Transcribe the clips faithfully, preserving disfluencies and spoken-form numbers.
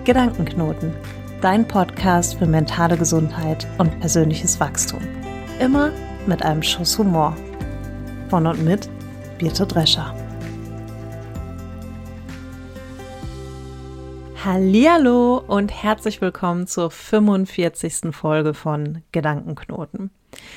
Gedankenknoten, dein Podcast für mentale Gesundheit und persönliches Wachstum. Immer mit einem Schuss Humor. Von und mit Birte Drescher. Hallihallo und herzlich willkommen zur fünfundvierzigsten Folge von Gedankenknoten.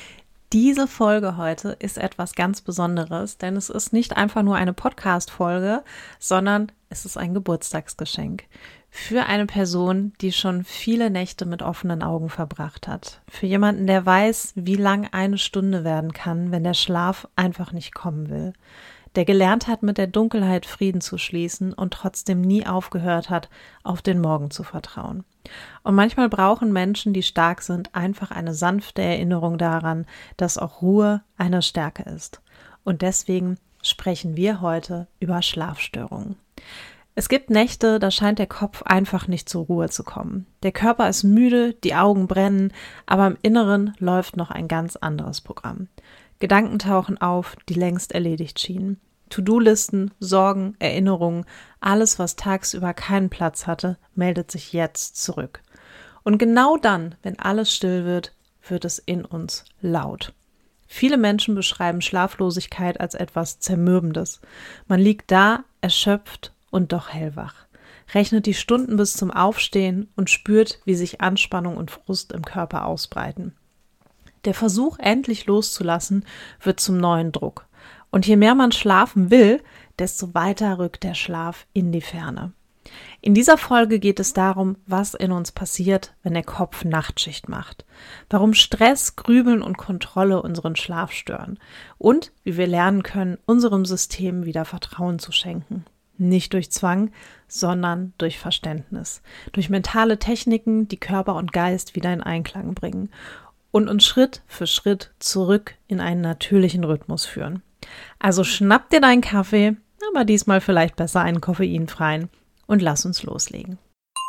Diese Folge heute ist etwas ganz Besonderes, denn es ist nicht einfach nur eine Podcast-Folge, sondern es ist ein Geburtstagsgeschenk für eine Person, die schon viele Nächte mit offenen Augen verbracht hat. Für jemanden, der weiß, wie lang eine Stunde werden kann, wenn der Schlaf einfach nicht kommen will. Der gelernt hat, mit der Dunkelheit Frieden zu schließen und trotzdem nie aufgehört hat, auf den Morgen zu vertrauen. Und manchmal brauchen Menschen, die stark sind, einfach eine sanfte Erinnerung daran, dass auch Ruhe eine Stärke ist. Und deswegen sprechen wir heute über Schlafstörungen. Es gibt Nächte, da scheint der Kopf einfach nicht zur Ruhe zu kommen. Der Körper ist müde, die Augen brennen, aber im Inneren läuft noch ein ganz anderes Programm. Gedanken tauchen auf, die längst erledigt schienen. To-Do-Listen, Sorgen, Erinnerungen, alles, was tagsüber keinen Platz hatte, meldet sich jetzt zurück. Und genau dann, wenn alles still wird, wird es in uns laut. Viele Menschen beschreiben Schlaflosigkeit als etwas Zermürbendes. Man liegt da, erschöpft und doch hellwach, rechnet die Stunden bis zum Aufstehen und spürt, wie sich Anspannung und Frust im Körper ausbreiten. Der Versuch, endlich loszulassen, wird zum neuen Druck. Und je mehr man schlafen will, desto weiter rückt der Schlaf in die Ferne. In dieser Folge geht es darum, was in uns passiert, wenn der Kopf Nachtschicht macht, warum Stress, Grübeln und Kontrolle unseren Schlaf stören und wie wir lernen können, unserem System wieder Vertrauen zu schenken. Nicht durch Zwang, sondern durch Verständnis, durch mentale Techniken, die Körper und Geist wieder in Einklang bringen und uns Schritt für Schritt zurück in einen natürlichen Rhythmus führen. Also schnapp dir deinen Kaffee, aber diesmal vielleicht besser einen koffeinfreien und lass uns loslegen.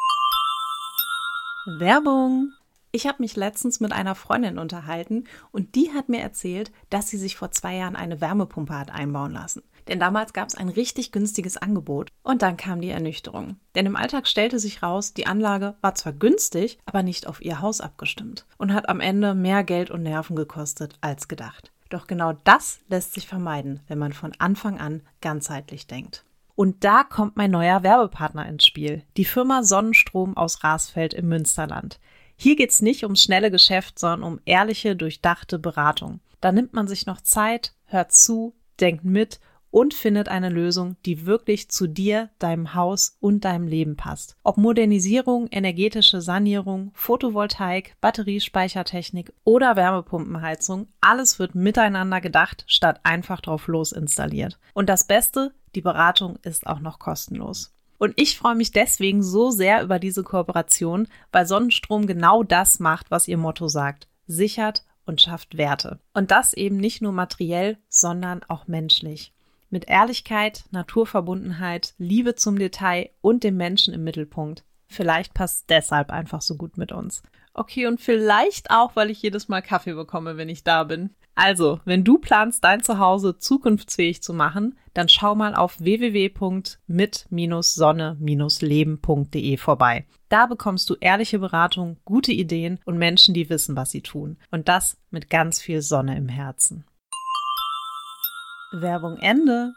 Werbung! Ich habe mich letztens mit einer Freundin unterhalten und die hat mir erzählt, dass sie sich vor zwei Jahren eine Wärmepumpe hat einbauen lassen. Denn damals gab es ein richtig günstiges Angebot und dann kam die Ernüchterung. Denn im Alltag stellte sich raus, die Anlage war zwar günstig, aber nicht auf ihr Haus abgestimmt und hat am Ende mehr Geld und Nerven gekostet als gedacht. Doch genau das lässt sich vermeiden, wenn man von Anfang an ganzheitlich denkt. Und da kommt mein neuer Werbepartner ins Spiel, die Firma Sonnenstrom aus Rasfeld im Münsterland. Hier geht's nicht ums schnelle Geschäft, sondern um ehrliche, durchdachte Beratung. Da nimmt man sich noch Zeit, hört zu, denkt mit und findet eine Lösung, die wirklich zu dir, deinem Haus und deinem Leben passt. Ob Modernisierung, energetische Sanierung, Photovoltaik, Batteriespeichertechnik oder Wärmepumpenheizung, alles wird miteinander gedacht, statt einfach drauf los installiert. Und das Beste, die Beratung ist auch noch kostenlos. Und ich freue mich deswegen so sehr über diese Kooperation, weil Sonnenstrom genau das macht, was ihr Motto sagt: sichert und schafft Werte. Und das eben nicht nur materiell, sondern auch menschlich. Mit Ehrlichkeit, Naturverbundenheit, Liebe zum Detail und dem Menschen im Mittelpunkt. Vielleicht passt es deshalb einfach so gut mit uns. Okay, und vielleicht auch, weil ich jedes Mal Kaffee bekomme, wenn ich da bin. Also, wenn du planst, dein Zuhause zukunftsfähig zu machen, dann schau mal auf w w w punkt mit sonne leben punkt de vorbei. Da bekommst du ehrliche Beratung, gute Ideen und Menschen, die wissen, was sie tun. Und das mit ganz viel Sonne im Herzen. Werbung Ende.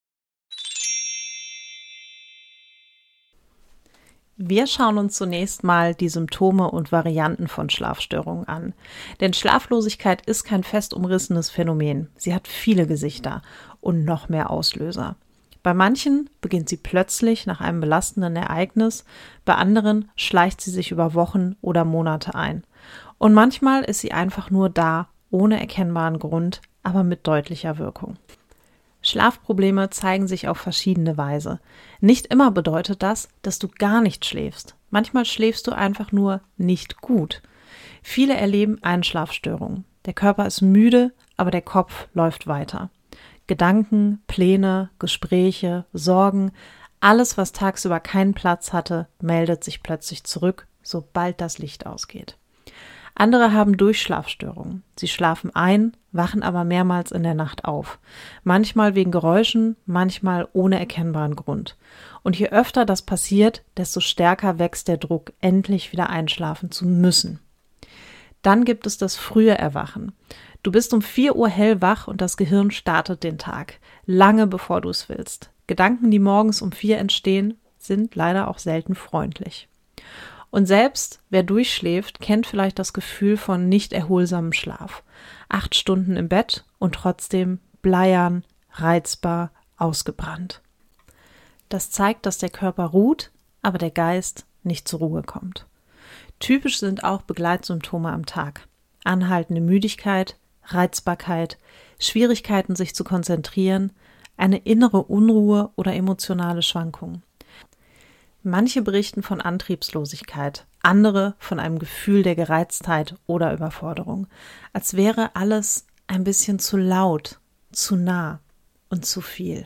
Wir schauen uns zunächst mal die Symptome und Varianten von Schlafstörungen an. Denn Schlaflosigkeit ist kein fest umrissenes Phänomen. Sie hat viele Gesichter und noch mehr Auslöser. Bei manchen beginnt sie plötzlich nach einem belastenden Ereignis, bei anderen schleicht sie sich über Wochen oder Monate ein. Und manchmal ist sie einfach nur da, ohne erkennbaren Grund, aber mit deutlicher Wirkung. Schlafprobleme zeigen sich auf verschiedene Weise. Nicht immer bedeutet das, dass du gar nicht schläfst. Manchmal schläfst du einfach nur nicht gut. Viele erleben Einschlafstörungen. Der Körper ist müde, aber der Kopf läuft weiter. Gedanken, Pläne, Gespräche, Sorgen, alles, was tagsüber keinen Platz hatte, meldet sich plötzlich zurück, sobald das Licht ausgeht. Andere haben Durchschlafstörungen. Sie schlafen ein, wachen aber mehrmals in der Nacht auf. Manchmal wegen Geräuschen, manchmal ohne erkennbaren Grund. Und je öfter das passiert, desto stärker wächst der Druck, endlich wieder einschlafen zu müssen. Dann gibt es das frühe Erwachen. Du bist um vier Uhr hellwach und das Gehirn startet den Tag, lange bevor du es willst. Gedanken, die morgens um vier entstehen, sind leider auch selten freundlich. Und selbst wer durchschläft, kennt vielleicht das Gefühl von nicht erholsamem Schlaf. Acht Stunden im Bett und trotzdem bleiern, reizbar, ausgebrannt. Das zeigt, dass der Körper ruht, aber der Geist nicht zur Ruhe kommt. Typisch sind auch Begleitsymptome am Tag. Anhaltende Müdigkeit, Reizbarkeit, Schwierigkeiten, sich zu konzentrieren, eine innere Unruhe oder emotionale Schwankungen. Manche berichten von Antriebslosigkeit, andere von einem Gefühl der Gereiztheit oder Überforderung, als wäre alles ein bisschen zu laut, zu nah und zu viel.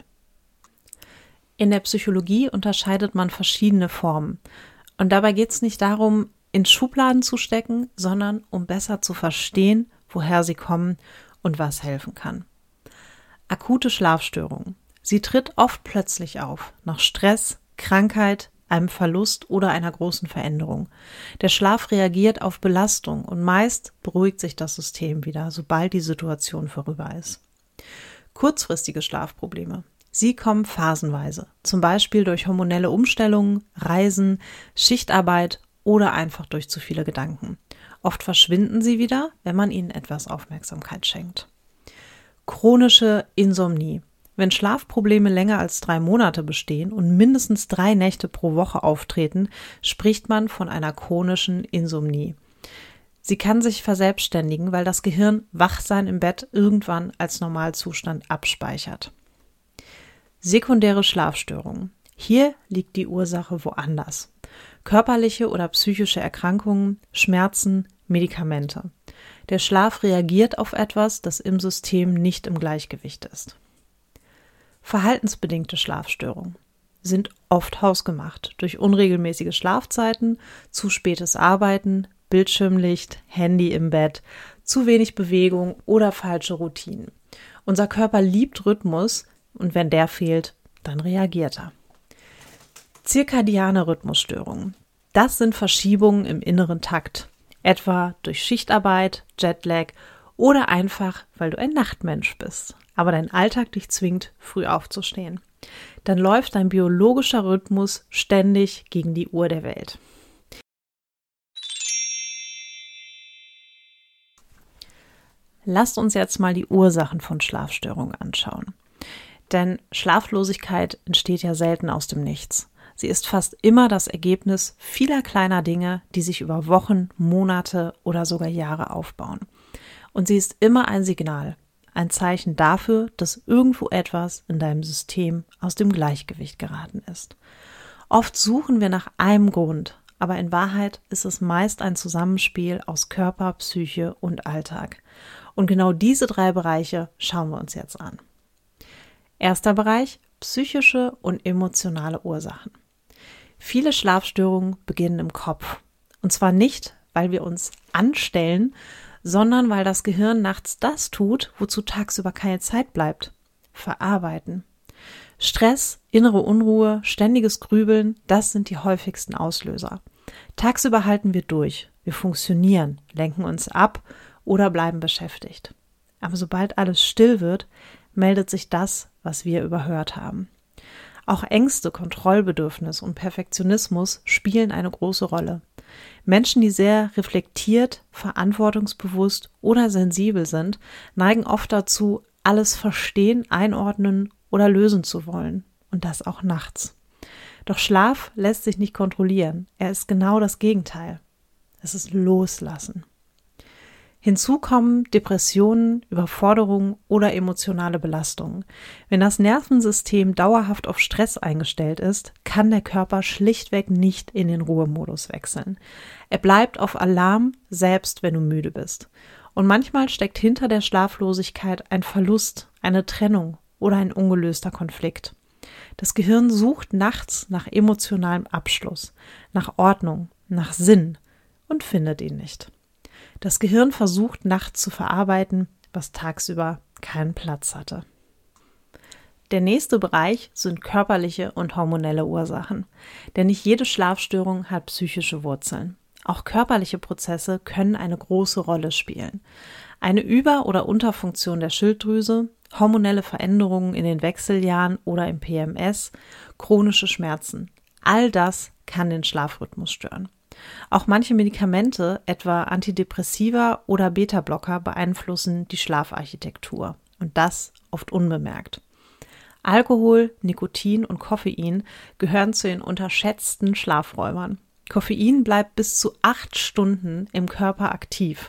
In der Psychologie unterscheidet man verschiedene Formen und dabei geht es nicht darum, in Schubladen zu stecken, sondern um besser zu verstehen, woher sie kommen und was helfen kann. Akute Schlafstörung. Sie tritt oft plötzlich auf, nach Stress, Krankheit, einem Verlust oder einer großen Veränderung. Der Schlaf reagiert auf Belastung und meist beruhigt sich das System wieder, sobald die Situation vorüber ist. Kurzfristige Schlafprobleme. Sie kommen phasenweise, zum Beispiel durch hormonelle Umstellungen, Reisen, Schichtarbeit oder einfach durch zu viele Gedanken. Oft verschwinden sie wieder, wenn man ihnen etwas Aufmerksamkeit schenkt. Chronische Insomnie. Wenn Schlafprobleme länger als drei Monate bestehen und mindestens drei Nächte pro Woche auftreten, spricht man von einer chronischen Insomnie. Sie kann sich verselbstständigen, weil das Gehirn Wachsein im Bett irgendwann als Normalzustand abspeichert. Sekundäre Schlafstörungen. Hier liegt die Ursache woanders. Körperliche oder psychische Erkrankungen, Schmerzen, Medikamente. Der Schlaf reagiert auf etwas, das im System nicht im Gleichgewicht ist. Verhaltensbedingte Schlafstörungen sind oft hausgemacht durch unregelmäßige Schlafzeiten, zu spätes Arbeiten, Bildschirmlicht, Handy im Bett, zu wenig Bewegung oder falsche Routinen. Unser Körper liebt Rhythmus und wenn der fehlt, dann reagiert er. Zirkadiane Rhythmusstörungen. Das sind Verschiebungen im inneren Takt, etwa durch Schichtarbeit, Jetlag oder einfach, weil du ein Nachtmensch bist, aber dein Alltag dich zwingt, früh aufzustehen. Dann läuft dein biologischer Rhythmus ständig gegen die Uhr der Welt. Lasst uns jetzt mal die Ursachen von Schlafstörungen anschauen. Denn Schlaflosigkeit entsteht ja selten aus dem Nichts. Sie ist fast immer das Ergebnis vieler kleiner Dinge, die sich über Wochen, Monate oder sogar Jahre aufbauen. Und sie ist immer ein Signal, ein Zeichen dafür, dass irgendwo etwas in deinem System aus dem Gleichgewicht geraten ist. Oft suchen wir nach einem Grund, aber in Wahrheit ist es meist ein Zusammenspiel aus Körper, Psyche und Alltag. Und genau diese drei Bereiche schauen wir uns jetzt an. Erster Bereich: psychische und emotionale Ursachen. Viele Schlafstörungen beginnen im Kopf. Und zwar nicht, weil wir uns anstellen, sondern weil das Gehirn nachts das tut, wozu tagsüber keine Zeit bleibt. Verarbeiten. Stress, innere Unruhe, ständiges Grübeln, das sind die häufigsten Auslöser. Tagsüber halten wir durch, wir funktionieren, lenken uns ab oder bleiben beschäftigt. Aber sobald alles still wird, meldet sich das, was wir überhört haben. Auch Ängste, Kontrollbedürfnis und Perfektionismus spielen eine große Rolle. Menschen, die sehr reflektiert, verantwortungsbewusst oder sensibel sind, neigen oft dazu, alles verstehen, einordnen oder lösen zu wollen. Und das auch nachts. Doch Schlaf lässt sich nicht kontrollieren. Er ist genau das Gegenteil. Es ist Loslassen. Hinzu kommen Depressionen, Überforderungen oder emotionale Belastungen. Wenn das Nervensystem dauerhaft auf Stress eingestellt ist, kann der Körper schlichtweg nicht in den Ruhemodus wechseln. Er bleibt auf Alarm, selbst wenn du müde bist. Und manchmal steckt hinter der Schlaflosigkeit ein Verlust, eine Trennung oder ein ungelöster Konflikt. Das Gehirn sucht nachts nach emotionalem Abschluss, nach Ordnung, nach Sinn und findet ihn nicht. Das Gehirn versucht nachts zu verarbeiten, was tagsüber keinen Platz hatte. Der nächste Bereich sind körperliche und hormonelle Ursachen, denn nicht jede Schlafstörung hat psychische Wurzeln. Auch körperliche Prozesse können eine große Rolle spielen. Eine Über- oder Unterfunktion der Schilddrüse, hormonelle Veränderungen in den Wechseljahren oder im P M S, chronische Schmerzen. All das kann den Schlafrhythmus stören. Auch manche Medikamente, etwa Antidepressiva oder Beta-Blocker, beeinflussen die Schlafarchitektur und das oft unbemerkt. Alkohol, Nikotin und Koffein gehören zu den unterschätzten Schlafräubern. Koffein bleibt bis zu acht Stunden im Körper aktiv.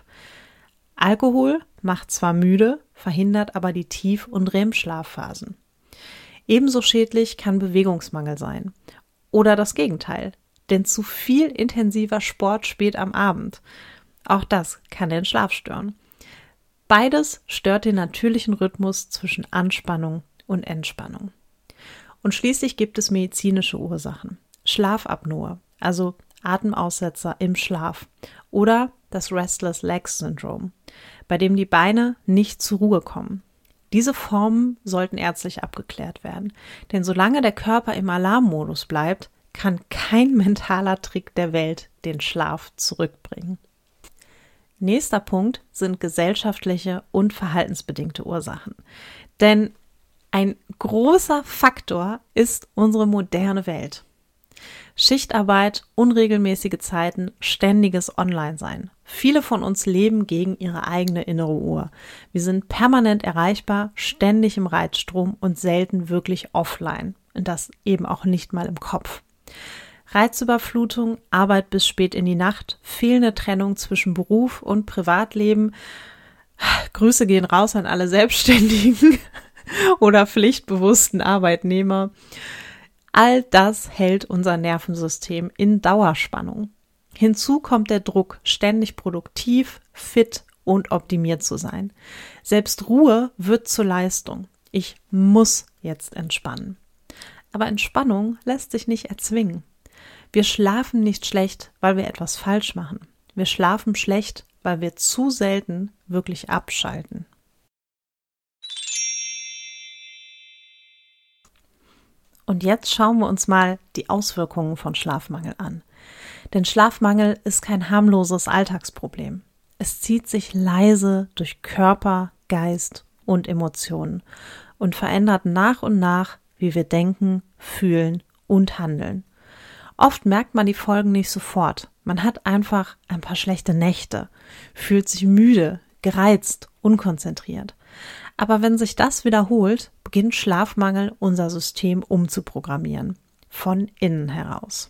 Alkohol macht zwar müde, verhindert aber die Tief- und R E M-Schlafphasen. Ebenso schädlich kann Bewegungsmangel sein. Oder das Gegenteil, denn zu viel intensiver Sport spät am Abend. Auch das kann den Schlaf stören. Beides stört den natürlichen Rhythmus zwischen Anspannung und Entspannung. Und schließlich gibt es medizinische Ursachen. Schlafapnoe, also Atemaussetzer im Schlaf, oder das Restless Legs Syndrome, bei dem die Beine nicht zur Ruhe kommen. Diese Formen sollten ärztlich abgeklärt werden, denn solange der Körper im Alarmmodus bleibt, kann kein mentaler Trick der Welt den Schlaf zurückbringen. Nächster Punkt sind gesellschaftliche und verhaltensbedingte Ursachen. Denn ein großer Faktor ist unsere moderne Welt. Schichtarbeit, unregelmäßige Zeiten, ständiges Online-Sein. Viele von uns leben gegen ihre eigene innere Uhr. Wir sind permanent erreichbar, ständig im Reizstrom und selten wirklich offline. Und das eben auch nicht mal im Kopf. Reizüberflutung, Arbeit bis spät in die Nacht, fehlende Trennung zwischen Beruf und Privatleben. Grüße gehen raus an alle Selbstständigen oder pflichtbewussten Arbeitnehmer. All das hält unser Nervensystem in Dauerspannung. Hinzu kommt der Druck, ständig produktiv, fit und optimiert zu sein. Selbst Ruhe wird zur Leistung. Ich muss jetzt entspannen. Aber Entspannung lässt sich nicht erzwingen. Wir schlafen nicht schlecht, weil wir etwas falsch machen. Wir schlafen schlecht, weil wir zu selten wirklich abschalten. Und jetzt schauen wir uns mal die Auswirkungen von Schlafmangel an. Denn Schlafmangel ist kein harmloses Alltagsproblem. Es zieht sich leise durch Körper, Geist und Emotionen und verändert nach und nach, wie wir denken, fühlen und handeln. Oft merkt man die Folgen nicht sofort. Man hat einfach ein paar schlechte Nächte, fühlt sich müde, gereizt, unkonzentriert. Aber wenn sich das wiederholt, beginnt Schlafmangel unser System umzuprogrammieren, von innen heraus.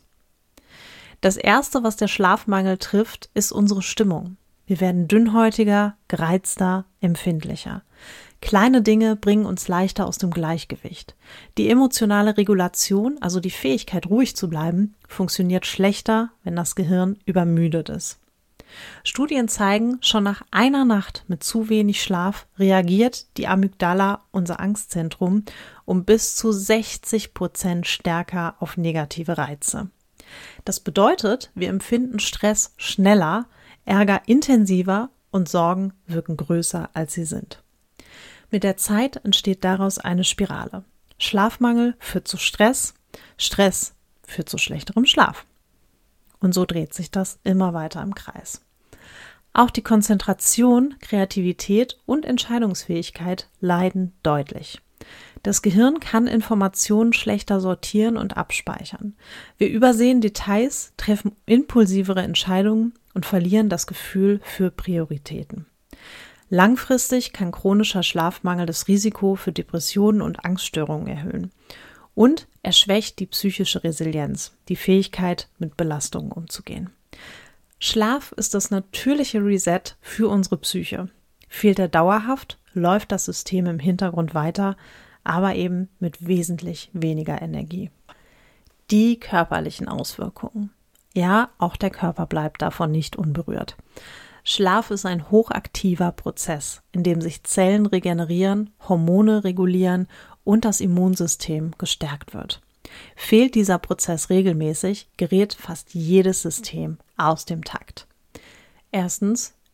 Das Erste, was der Schlafmangel trifft, ist unsere Stimmung. Wir werden dünnhäutiger, gereizter, empfindlicher. Kleine Dinge bringen uns leichter aus dem Gleichgewicht. Die emotionale Regulation, also die Fähigkeit, ruhig zu bleiben, funktioniert schlechter, wenn das Gehirn übermüdet ist. Studien zeigen, schon nach einer Nacht mit zu wenig Schlaf reagiert die Amygdala, unser Angstzentrum, um bis zu sechzig Prozent stärker auf negative Reize. Das bedeutet, wir empfinden Stress schneller, Ärger intensiver und Sorgen wirken größer, als sie sind. Mit der Zeit entsteht daraus eine Spirale. Schlafmangel führt zu Stress, Stress führt zu schlechterem Schlaf. Und so dreht sich das immer weiter im Kreis. Auch die Konzentration, Kreativität und Entscheidungsfähigkeit leiden deutlich. Das Gehirn kann Informationen schlechter sortieren und abspeichern. Wir übersehen Details, treffen impulsivere Entscheidungen und verlieren das Gefühl für Prioritäten. Langfristig kann chronischer Schlafmangel das Risiko für Depressionen und Angststörungen erhöhen. Und er schwächt die psychische Resilienz, die Fähigkeit, mit Belastungen umzugehen. Schlaf ist das natürliche Reset für unsere Psyche. Fehlt er dauerhaft, läuft das System im Hintergrund weiter, aber eben mit wesentlich weniger Energie. Die körperlichen Auswirkungen. Ja, auch der Körper bleibt davon nicht unberührt. Schlaf ist ein hochaktiver Prozess, in dem sich Zellen regenerieren, Hormone regulieren und das Immunsystem gestärkt wird. Fehlt dieser Prozess regelmäßig, gerät fast jedes System aus dem Takt. Erstens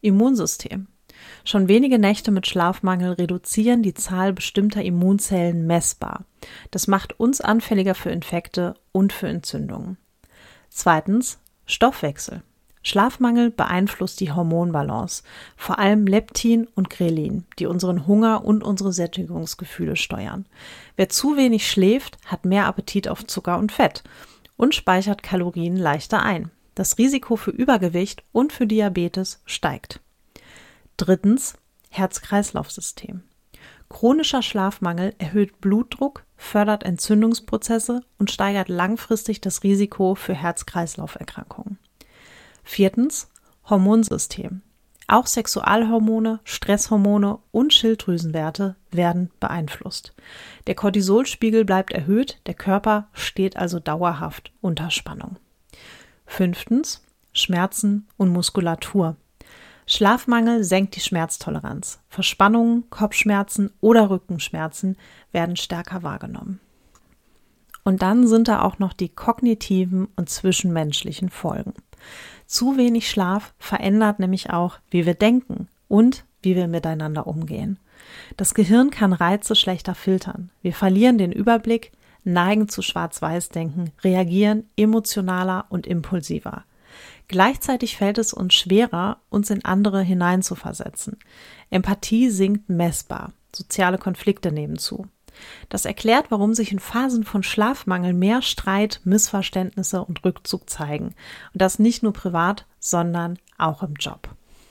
Immunsystem. Schon wenige Nächte mit Schlafmangel reduzieren die Zahl bestimmter Immunzellen messbar. Das macht uns anfälliger für Infekte und für Entzündungen. Zweitens, Stoffwechsel. Schlafmangel beeinflusst die Hormonbalance, vor allem Leptin und Grelin, die unseren Hunger und unsere Sättigungsgefühle steuern. Wer zu wenig schläft, hat mehr Appetit auf Zucker und Fett und speichert Kalorien leichter ein. Das Risiko für Übergewicht und für Diabetes steigt. Drittens, Herz-Kreislauf-System. Chronischer Schlafmangel erhöht Blutdruck, fördert Entzündungsprozesse und steigert langfristig das Risiko für Herz-Kreislauf-Erkrankungen. Viertens, Hormonsystem. Auch Sexualhormone, Stresshormone und Schilddrüsenwerte werden beeinflusst. Der Cortisolspiegel bleibt erhöht, der Körper steht also dauerhaft unter Spannung. Fünftens, Schmerzen und Muskulatur. Schlafmangel senkt die Schmerztoleranz. Verspannungen, Kopfschmerzen oder Rückenschmerzen werden stärker wahrgenommen. Und dann sind da auch noch die kognitiven und zwischenmenschlichen Folgen. Zu wenig Schlaf verändert nämlich auch, wie wir denken und wie wir miteinander umgehen. Das Gehirn kann Reize schlechter filtern. Wir verlieren den Überblick, neigen zu Schwarz-Weiß-Denken, reagieren emotionaler und impulsiver. Gleichzeitig fällt es uns schwerer, uns in andere hineinzuversetzen. Empathie sinkt messbar. Soziale Konflikte nehmen zu. Das erklärt, warum sich in Phasen von Schlafmangel mehr Streit, Missverständnisse und Rückzug zeigen. Und das nicht nur privat, sondern auch im Job.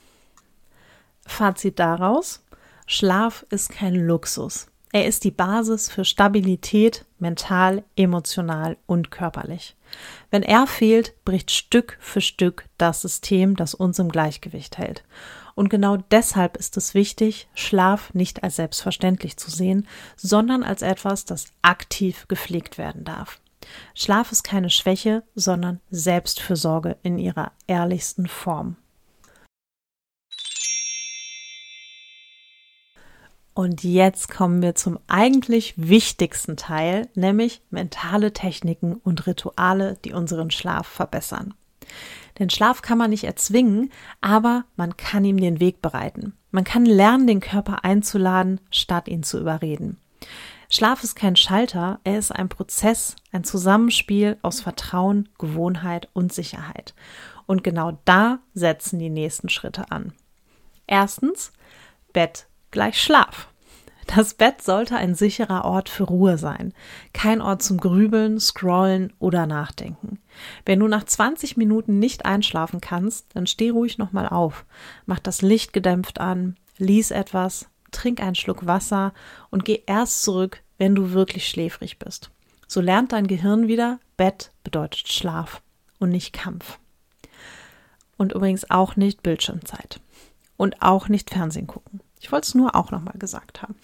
Fazit daraus: Schlaf ist kein Luxus. Er ist die Basis für Stabilität, mental, emotional und körperlich. Wenn er fehlt, bricht Stück für Stück das System, das uns im Gleichgewicht hält. Und genau deshalb ist es wichtig, Schlaf nicht als selbstverständlich zu sehen, sondern als etwas, das aktiv gepflegt werden darf. Schlaf ist keine Schwäche, sondern Selbstfürsorge in ihrer ehrlichsten Form. Und jetzt kommen wir zum eigentlich wichtigsten Teil, nämlich mentale Techniken und Rituale, die unseren Schlaf verbessern. Den Schlaf kann man nicht erzwingen, aber man kann ihm den Weg bereiten. Man kann lernen, den Körper einzuladen, statt ihn zu überreden. Schlaf ist kein Schalter, er ist ein Prozess, ein Zusammenspiel aus Vertrauen, Gewohnheit und Sicherheit. Und genau da setzen die nächsten Schritte an. Erstens, Bett gleich Schlaf. Das Bett sollte ein sicherer Ort für Ruhe sein, kein Ort zum Grübeln, Scrollen oder Nachdenken. Wenn du nach zwanzig Minuten nicht einschlafen kannst, dann steh ruhig nochmal auf, mach das Licht gedämpft an, lies etwas, trink einen Schluck Wasser und geh erst zurück, wenn du wirklich schläfrig bist. So lernt dein Gehirn wieder, Bett bedeutet Schlaf und nicht Kampf. Und übrigens auch nicht Bildschirmzeit und auch nicht Fernsehen gucken. Ich wollte es nur auch nochmal gesagt haben.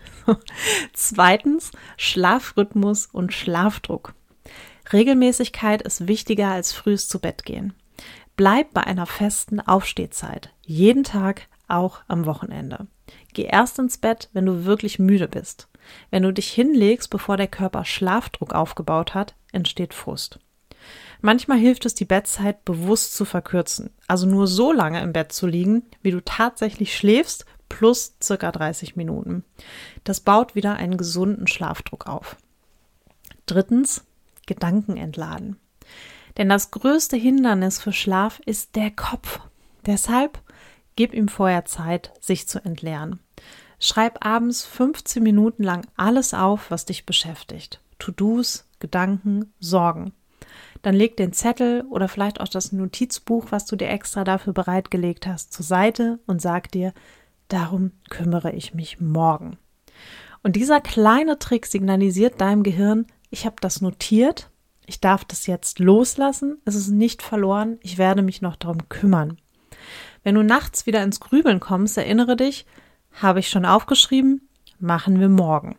Zweitens, Schlafrhythmus und Schlafdruck. Regelmäßigkeit ist wichtiger als frühes zu Bett gehen. Bleib bei einer festen Aufstehzeit. Jeden Tag, auch am Wochenende. Geh erst ins Bett, wenn du wirklich müde bist. Wenn du dich hinlegst, bevor der Körper Schlafdruck aufgebaut hat, entsteht Frust. Manchmal hilft es, die Bettzeit bewusst zu verkürzen. Also nur so lange im Bett zu liegen, wie du tatsächlich schläfst, plus circa dreißig Minuten. Das baut wieder einen gesunden Schlafdruck auf. Drittens, Gedanken entladen. Denn das größte Hindernis für Schlaf ist der Kopf. Deshalb gib ihm vorher Zeit, sich zu entleeren. Schreib abends fünfzehn Minuten lang alles auf, was dich beschäftigt. To-dos, Gedanken, Sorgen. Dann leg den Zettel oder vielleicht auch das Notizbuch, was du dir extra dafür bereitgelegt hast, zur Seite und sag dir, darum kümmere ich mich morgen. Und dieser kleine Trick signalisiert deinem Gehirn, ich habe das notiert, ich darf das jetzt loslassen, es ist nicht verloren, ich werde mich noch darum kümmern. Wenn du nachts wieder ins Grübeln kommst, erinnere dich, habe ich schon aufgeschrieben, machen wir morgen.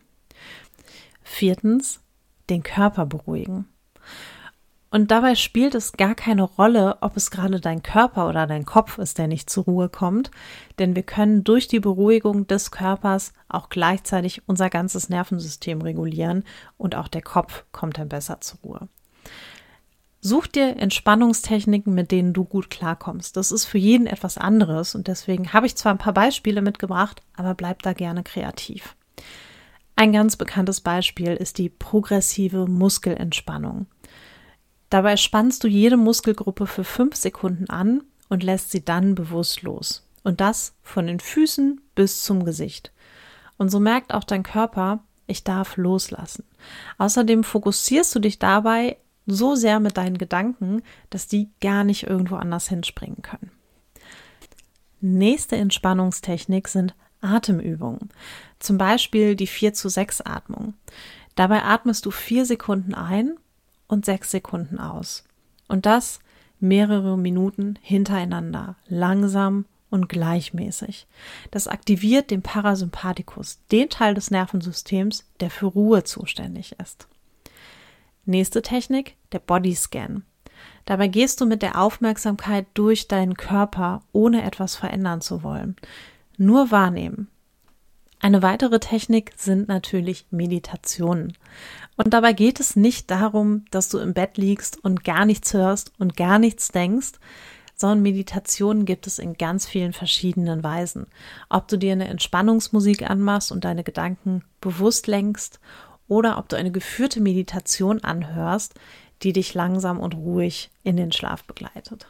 Viertens, den Körper beruhigen. Und dabei spielt es gar keine Rolle, ob es gerade dein Körper oder dein Kopf ist, der nicht zur Ruhe kommt, denn wir können durch die Beruhigung des Körpers auch gleichzeitig unser ganzes Nervensystem regulieren und auch der Kopf kommt dann besser zur Ruhe. Such dir Entspannungstechniken, mit denen du gut klarkommst. Das ist für jeden etwas anderes und deswegen habe ich zwar ein paar Beispiele mitgebracht, aber bleib da gerne kreativ. Ein ganz bekanntes Beispiel ist die progressive Muskelentspannung. Dabei spannst du jede Muskelgruppe für fünf Sekunden an und lässt sie dann bewusst los. Und das von den Füßen bis zum Gesicht. Und so merkt auch dein Körper, ich darf loslassen. Außerdem fokussierst du dich dabei so sehr mit deinen Gedanken, dass die gar nicht irgendwo anders hinspringen können. Nächste Entspannungstechnik sind Atemübungen. Zum Beispiel die vier zu sechs Atmung. Dabei atmest du vier Sekunden ein und sechs Sekunden aus. Und das mehrere Minuten hintereinander, langsam und gleichmäßig. Das aktiviert den Parasympathikus, den Teil des Nervensystems, der für Ruhe zuständig ist. Nächste Technik, der Bodyscan. Dabei gehst du mit der Aufmerksamkeit durch deinen Körper, ohne etwas verändern zu wollen. Nur wahrnehmen. Eine weitere Technik sind natürlich Meditationen. Und dabei geht es nicht darum, dass du im Bett liegst und gar nichts hörst und gar nichts denkst, sondern Meditationen gibt es in ganz vielen verschiedenen Weisen. Ob du dir eine Entspannungsmusik anmachst und deine Gedanken bewusst lenkst oder ob du eine geführte Meditation anhörst, die dich langsam und ruhig in den Schlaf begleitet.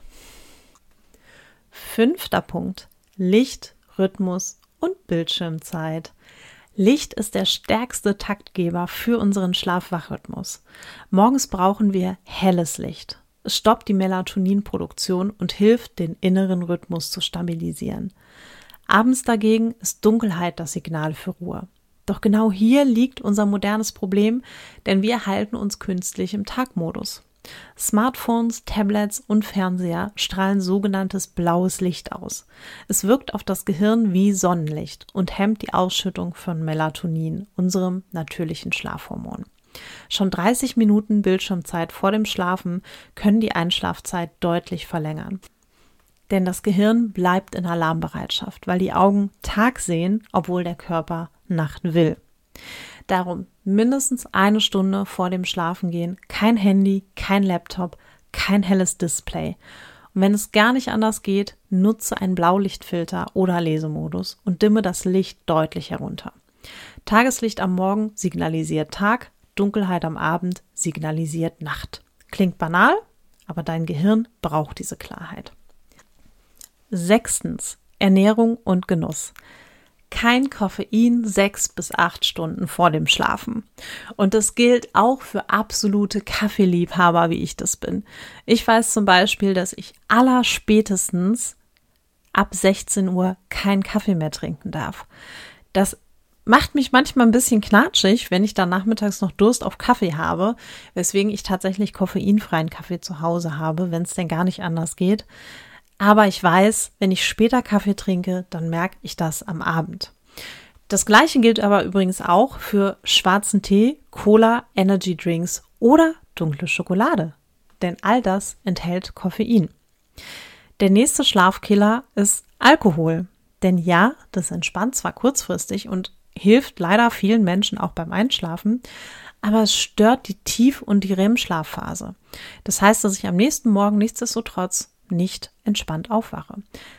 Fünfter Punkt: Licht, Rhythmus und Bildschirmzeit. Licht ist der stärkste Taktgeber für unseren Schlaf-Wach-Rhythmus. Morgens brauchen wir helles Licht. Es stoppt die Melatoninproduktion und hilft, den inneren Rhythmus zu stabilisieren. Abends dagegen ist Dunkelheit das Signal für Ruhe. Doch genau hier liegt unser modernes Problem, denn wir halten uns künstlich im Tagmodus. Smartphones, Tablets und Fernseher strahlen sogenanntes blaues Licht aus. Es wirkt auf das Gehirn wie Sonnenlicht und hemmt die Ausschüttung von Melatonin, unserem natürlichen Schlafhormon. Schon dreißig Minuten Bildschirmzeit vor dem Schlafen können die Einschlafzeit deutlich verlängern. Denn das Gehirn bleibt in Alarmbereitschaft, weil die Augen Tag sehen, obwohl der Körper Nacht will. Darum mindestens eine Stunde vor dem Schlafengehen kein Handy, kein Laptop, kein helles Display. Und wenn es gar nicht anders geht, nutze einen Blaulichtfilter oder Lesemodus und dimme das Licht deutlich herunter. Tageslicht am Morgen signalisiert Tag, Dunkelheit am Abend signalisiert Nacht. Klingt banal, aber dein Gehirn braucht diese Klarheit. Sechstens: Ernährung und Genuss. Kein Koffein sechs bis acht Stunden vor dem Schlafen. Und das gilt auch für absolute Kaffeeliebhaber, wie ich das bin. Ich weiß zum Beispiel, dass ich allerspätestens ab sechzehn Uhr keinen Kaffee mehr trinken darf. Das macht mich manchmal ein bisschen knatschig, wenn ich dann nachmittags noch Durst auf Kaffee habe, weswegen ich tatsächlich koffeinfreien Kaffee zu Hause habe, wenn es denn gar nicht anders geht. Aber ich weiß, wenn ich später Kaffee trinke, dann merke ich das am Abend. Das Gleiche gilt aber übrigens auch für schwarzen Tee, Cola, Energy Drinks oder dunkle Schokolade. Denn all das enthält Koffein. Der nächste Schlafkiller ist Alkohol. Denn ja, das entspannt zwar kurzfristig und hilft leider vielen Menschen auch beim Einschlafen, aber es stört die Tief- und die R E M-Schlafphase. Das heißt, dass ich am nächsten Morgen nichtsdestotrotz nicht entspannt aufwache.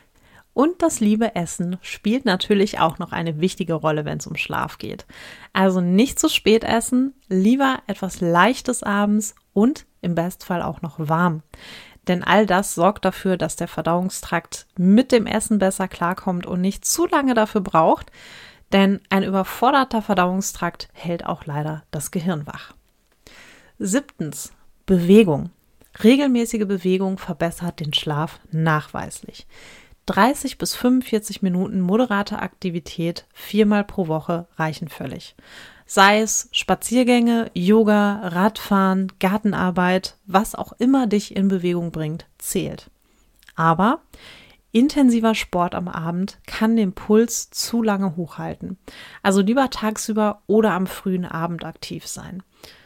Und das liebe Essen spielt natürlich auch noch eine wichtige Rolle, wenn es um Schlaf geht. Also nicht zu spät essen, lieber etwas Leichtes abends und im Bestfall auch noch warm. Denn all das sorgt dafür, dass der Verdauungstrakt mit dem Essen besser klarkommt und nicht zu lange dafür braucht, denn ein überforderter Verdauungstrakt hält auch leider das Gehirn wach. Siebtens: Bewegung. Regelmäßige Bewegung verbessert den Schlaf nachweislich. dreißig bis fünfundvierzig Minuten moderate Aktivität viermal pro Woche reichen völlig. Sei es Spaziergänge, Yoga, Radfahren, Gartenarbeit, was auch immer dich in Bewegung bringt, zählt. Aber intensiver Sport am Abend kann den Puls zu lange hochhalten. Also lieber tagsüber oder am frühen Abend aktiv sein.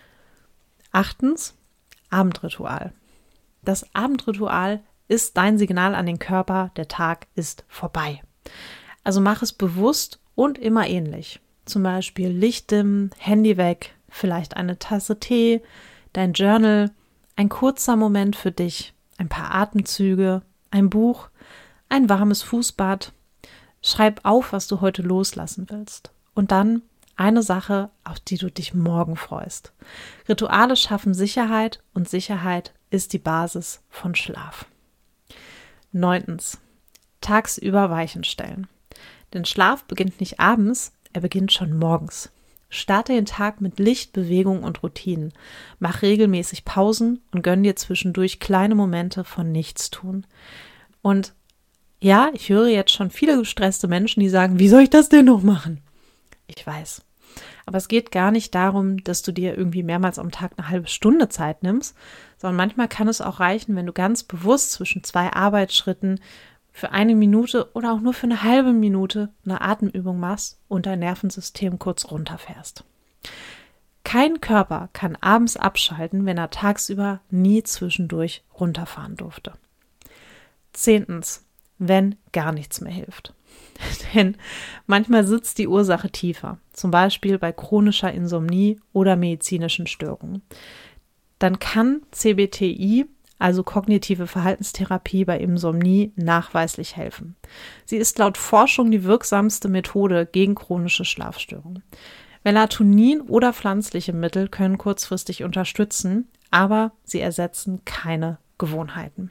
Achtens: Abendritual. Das Abendritual ist dein Signal an den Körper, der Tag ist vorbei. Also mach es bewusst und immer ähnlich. Zum Beispiel Licht dimmen, Handy weg, vielleicht eine Tasse Tee, dein Journal, ein kurzer Moment für dich, ein paar Atemzüge, ein Buch, ein warmes Fußbad. Schreib auf, was du heute loslassen willst. Und dann eine Sache, auf die du dich morgen freust. Rituale schaffen Sicherheit und Sicherheit ist die Basis von Schlaf. Neuntens. Tagsüber Weichen stellen. Denn Schlaf beginnt nicht abends, er beginnt schon morgens. Starte den Tag mit Licht, Bewegung und Routinen. Mach regelmäßig Pausen und gönn dir zwischendurch kleine Momente von Nichtstun. Und ja, ich höre jetzt schon viele gestresste Menschen, die sagen, wie soll ich das denn noch machen? Ich weiß. Aber es geht gar nicht darum, dass du dir irgendwie mehrmals am Tag eine halbe Stunde Zeit nimmst, sondern manchmal kann es auch reichen, wenn du ganz bewusst zwischen zwei Arbeitsschritten für eine Minute oder auch nur für eine halbe Minute eine Atemübung machst und dein Nervensystem kurz runterfährst. Kein Körper kann abends abschalten, wenn er tagsüber nie zwischendurch runterfahren durfte. Zehntens. Wenn gar nichts mehr hilft. Denn manchmal sitzt die Ursache tiefer, zum Beispiel bei chronischer Insomnie oder medizinischen Störungen. Dann kann C B T I, also kognitive Verhaltenstherapie bei Insomnie, nachweislich helfen. Sie ist laut Forschung die wirksamste Methode gegen chronische Schlafstörungen. Melatonin oder pflanzliche Mittel können kurzfristig unterstützen, aber sie ersetzen keine Gewohnheiten.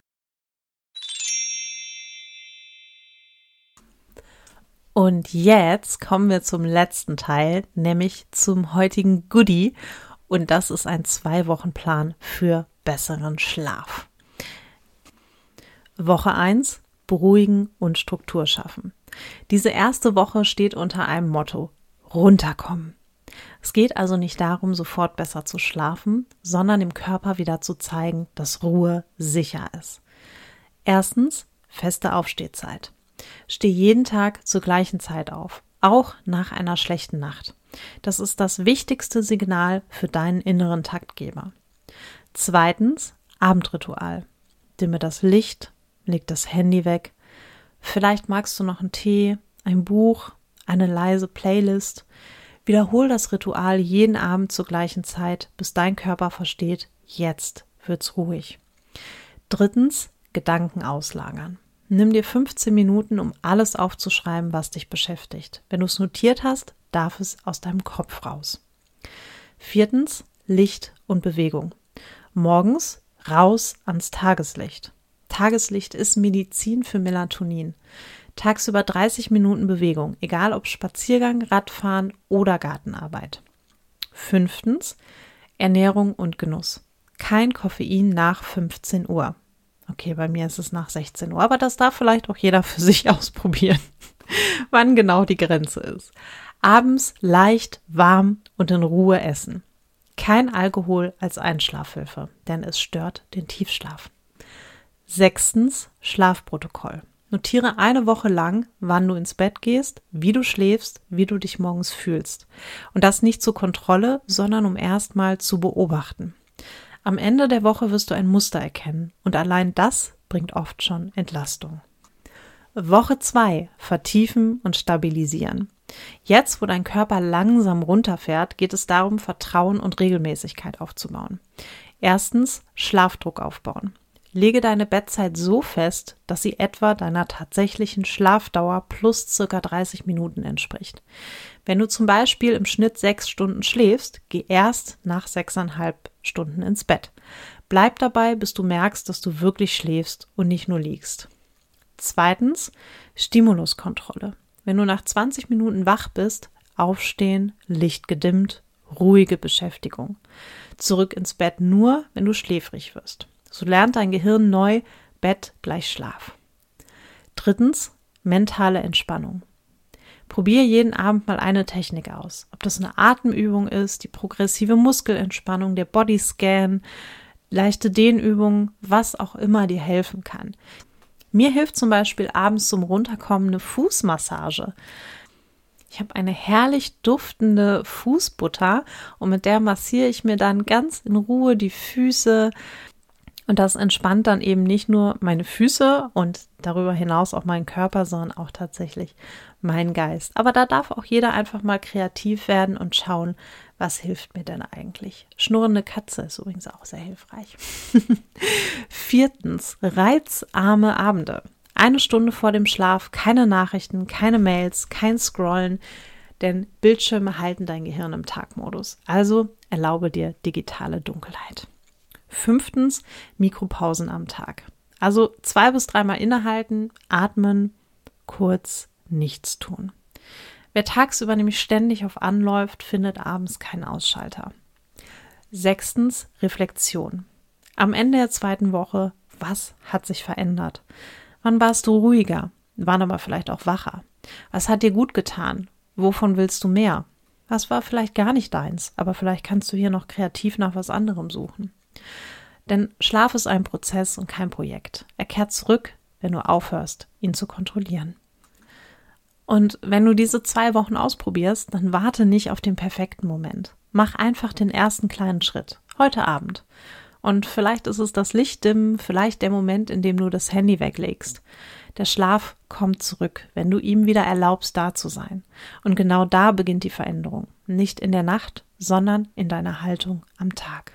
Und jetzt kommen wir zum letzten Teil, nämlich zum heutigen Goodie. Und das ist ein Zwei-Wochen-Plan für besseren Schlaf. Woche eins, beruhigen und Struktur schaffen. Diese erste Woche steht unter einem Motto, runterkommen. Es geht also nicht darum, sofort besser zu schlafen, sondern dem Körper wieder zu zeigen, dass Ruhe sicher ist. Erstens, feste Aufstehzeit. Steh jeden Tag zur gleichen Zeit auf, auch nach einer schlechten Nacht. Das ist das wichtigste Signal für deinen inneren Taktgeber. Zweitens, Abendritual. Dimme das Licht, leg das Handy weg. Vielleicht magst du noch einen Tee, ein Buch, eine leise Playlist. Wiederhol das Ritual jeden Abend zur gleichen Zeit, bis dein Körper versteht, jetzt wird's ruhig. Drittens, Gedanken auslagern. Nimm dir fünfzehn Minuten, um alles aufzuschreiben, was dich beschäftigt. Wenn du es notiert hast, darf es aus deinem Kopf raus. Viertens, Licht und Bewegung. Morgens raus ans Tageslicht. Tageslicht ist Medizin für Melatonin. Tagsüber dreißig Minuten Bewegung, egal ob Spaziergang, Radfahren oder Gartenarbeit. Fünftens, Ernährung und Genuss. Kein Koffein nach fünfzehn Uhr. Okay, bei mir ist es nach sechzehn Uhr, aber das darf vielleicht auch jeder für sich ausprobieren, wann genau die Grenze ist. Abends leicht, warm und in Ruhe essen. Kein Alkohol als Einschlafhilfe, denn es stört den Tiefschlaf. Sechstens, Schlafprotokoll. Notiere eine Woche lang, wann du ins Bett gehst, wie du schläfst, wie du dich morgens fühlst. Und das nicht zur Kontrolle, sondern um erstmal zu beobachten. Am Ende der Woche wirst du ein Muster erkennen und allein das bringt oft schon Entlastung. Woche zwei, vertiefen und stabilisieren. Jetzt, wo dein Körper langsam runterfährt, geht es darum, Vertrauen und Regelmäßigkeit aufzubauen. Erstens, Schlafdruck aufbauen. Lege deine Bettzeit so fest, dass sie etwa deiner tatsächlichen Schlafdauer plus circa dreißig Minuten entspricht. Wenn du zum Beispiel im Schnitt sechs Stunden schläfst, geh erst nach sechseinhalb Stunden ins Bett. Bleib dabei, bis du merkst, dass du wirklich schläfst und nicht nur liegst. Zweitens, Stimuluskontrolle. Wenn du nach zwanzig Minuten wach bist, aufstehen, Licht gedimmt, ruhige Beschäftigung. Zurück ins Bett nur, wenn du schläfrig wirst. So lernt dein Gehirn neu, Bett gleich Schlaf. Drittens, mentale Entspannung. Probier jeden Abend mal eine Technik aus. Ob das eine Atemübung ist, die progressive Muskelentspannung, der Bodyscan, leichte Dehnübungen, was auch immer dir helfen kann. Mir hilft zum Beispiel abends zum Runterkommen eine Fußmassage. Ich habe eine herrlich duftende Fußbutter und mit der massiere ich mir dann ganz in Ruhe die Füße. Und das entspannt dann eben nicht nur meine Füße und darüber hinaus auch meinen Körper, sondern auch tatsächlich meinen Geist. Aber da darf auch jeder einfach mal kreativ werden und schauen, was hilft mir denn eigentlich. Schnurrende Katze ist übrigens auch sehr hilfreich. Viertens, reizarme Abende. Eine Stunde vor dem Schlaf, keine Nachrichten, keine Mails, kein Scrollen, denn Bildschirme halten dein Gehirn im Tagmodus. Also erlaube dir digitale Dunkelheit. Fünftens, Mikropausen am Tag. Also zwei bis dreimal innehalten, atmen, kurz nichts tun. Wer tagsüber nämlich ständig auf anläuft, findet abends keinen Ausschalter. Sechstens, Reflexion. Am Ende der zweiten Woche, was hat sich verändert? Wann warst du ruhiger? Wann aber vielleicht auch wacher? Was hat dir gut getan? Wovon willst du mehr? Was war vielleicht gar nicht deins, aber vielleicht kannst du hier noch kreativ nach was anderem suchen. Denn Schlaf ist ein Prozess und kein Projekt. Er kehrt zurück, wenn du aufhörst, ihn zu kontrollieren. Und wenn du diese zwei Wochen ausprobierst, dann warte nicht auf den perfekten Moment. Mach einfach den ersten kleinen Schritt, heute Abend. Und vielleicht ist es das Lichtdimmen, vielleicht der Moment, in dem du das Handy weglegst. Der Schlaf kommt zurück, wenn du ihm wieder erlaubst, da zu sein. Und genau da beginnt die Veränderung. Nicht in der Nacht, sondern in deiner Haltung am Tag.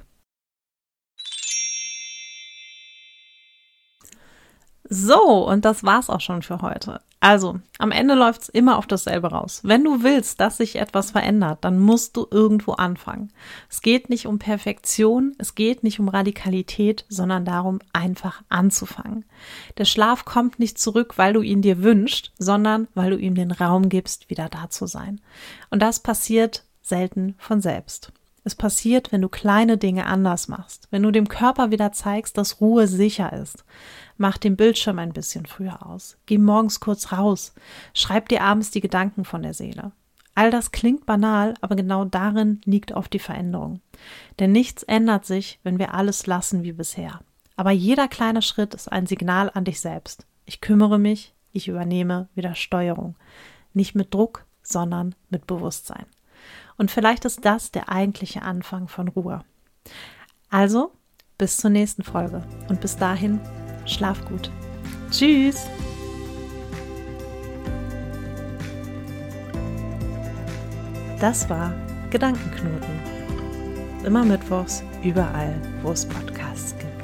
So, und das war's auch schon für heute. Also, am Ende läuft's immer auf dasselbe raus. Wenn du willst, dass sich etwas verändert, dann musst du irgendwo anfangen. Es geht nicht um Perfektion, es geht nicht um Radikalität, sondern darum, einfach anzufangen. Der Schlaf kommt nicht zurück, weil du ihn dir wünschst, sondern weil du ihm den Raum gibst, wieder da zu sein. Und das passiert selten von selbst. Es passiert, wenn du kleine Dinge anders machst, wenn du dem Körper wieder zeigst, dass Ruhe sicher ist. Mach den Bildschirm ein bisschen früher aus. Geh morgens kurz raus. Schreib dir abends die Gedanken von der Seele. All das klingt banal, aber genau darin liegt oft die Veränderung. Denn nichts ändert sich, wenn wir alles lassen wie bisher. Aber jeder kleine Schritt ist ein Signal an dich selbst. Ich kümmere mich, ich übernehme wieder Steuerung. Nicht mit Druck, sondern mit Bewusstsein. Und vielleicht ist das der eigentliche Anfang von Ruhe. Also, bis zur nächsten Folge. Und bis dahin, schlaf gut. Tschüss! Das war Gedankenknoten. Immer mittwochs, überall, wo es Podcasts gibt.